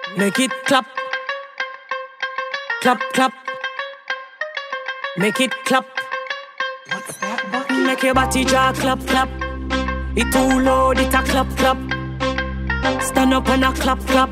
Make it clap, clap, clap. Make it clap. What's that, Bucky? Make your body jaw clap, clap. It too loud, it a clap, clap. Stand up and a clap, clap.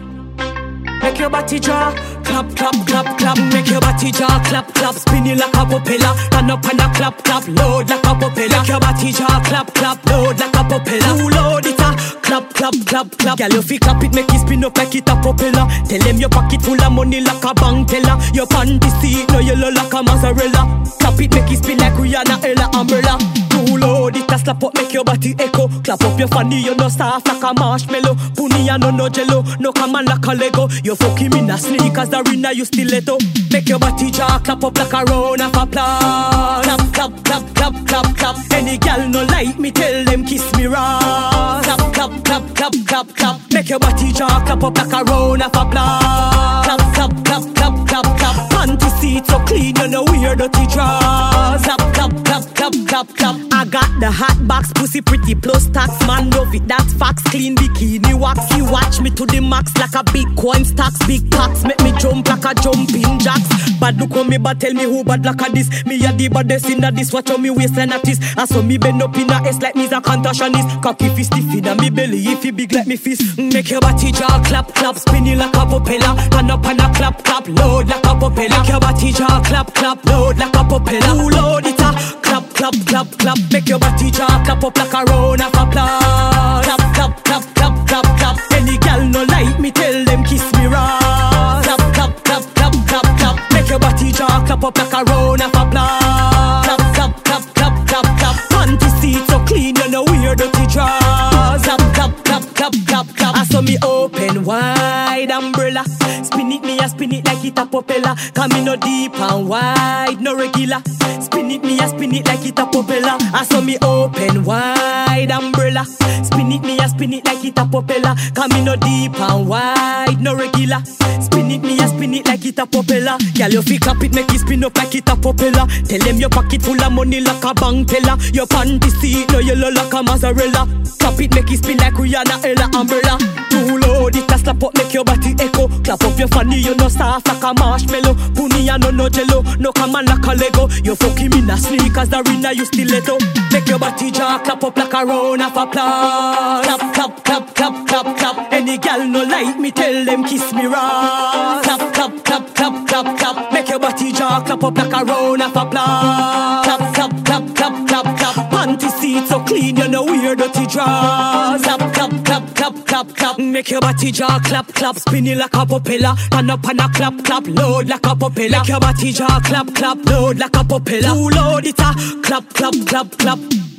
Make your body jaw clap, clap, clap, clap. Make your body jaw clap, clap. Spin it like a propeller. Stand up and a clap, clap. Load like a propeller. Make your body jaw clap, clap. Load like a propeller. Too loud, it a clap, clap, clap, clap. Girl, you fi clap it, make it spin up like it a propeller. Tell them your pocket full of money like a bank teller. Your panty seat no yellow like a mozzarella. Clap it, make it spin like Rihanna, Ella, Umbrella. Too loud, it a slap up, make your body echo. Clap up your fanny, you no soft like a marshmallow. Puni and no jello, no come on like a Lego. You fucking in a sneakers, Arena, you stiletto. Make your body jaw clap up like a round of applause. Clap, clap, clap, clap, clap, clap. Any gal no like me, tell them kiss me raw. Clap, clap, clap, clap, clap, clap. Make your body jaw clap up like a round of applause. Clap, clap, clap, clap, clap, clap. Panty seat so clean, you know wear dirty drawers. Clap, clap, clap, clap, clap, clap. I got the hot box, pussy pretty plus tax. Man love it, that's facts. Clean bikini wax. You watch me to the max like a big coin stacks. Big packs make me jump like a jumping jacks. Bad look on me, but tell me who bad like a this. Me a the baddest in a this. Watch on me waistline at this. I saw me bend up in a S like me's a contortionist. Cocky fist stiff in a me belly if he big like me fist. Make your body jaw clap, clap. Spinning like a propeller. Turn up and a clap, clap. Load like a propeller. Make your body jaw clap, clap. Load like a propeller. Who load it a clap, clap, clap, clap. Make your body jaw clap up like a round of applause. Clap, clap, clap, clap, clap, clap. Any gal no like me, tell them kiss me raw. Clap, clap, clap, clap, clap, clap. Make your body jaw clap up like a round of applause. Clap, clap, clap, clap, clap, clap. Panty seat so clean, you know wear dirty drawers. Clap, clap, clap, clap, clap, clap. I saw me open wide umbrella. Spin it, me a spin it like it a propeller. Come in no deep and wide, no regular. Spin it, me a spin it like it a propeller. I saw me open wide umbrella. Spin it, me a spin it like it a propeller. Come in no deep and wide, no regular. Spin it, me a spin it like it a propeller. Girl, you fi clap it, make it spin up like it a propeller. Tell them your pocket full of money like a bank teller. Your panty seat no yellow like a mozzarella. Clap it, make it spin like Rihanna, Ella, Umbrella. Too loud, it a slap up, make your body echo. Clap up your fanny, you no soft like a marshmallow. Puni and no jello, no come on like a Lego. You fucking in a sneakers, Arena, you stiletto. Make your body jaw clap up like a round of applause. Clap, clap, clap, clap, clap, clap. Any gal no like me, tell them kiss me raw. Clap, clap, clap, clap, clap, clap. Make your body jaw clap up like a round of applause. Clap, clap, clap, clap, clap, clap. Panty seat so clean, you know wear dirty drawers. Clap, clap, clap, clap, clap, clap. Make your body jaw clap, clap. Spinning like a propeller. Turn up and a clap, clap. Load like a propeller. Make your body jaw clap, clap. Load like a propeller. Too loud, it a clap, clap, clap, clap.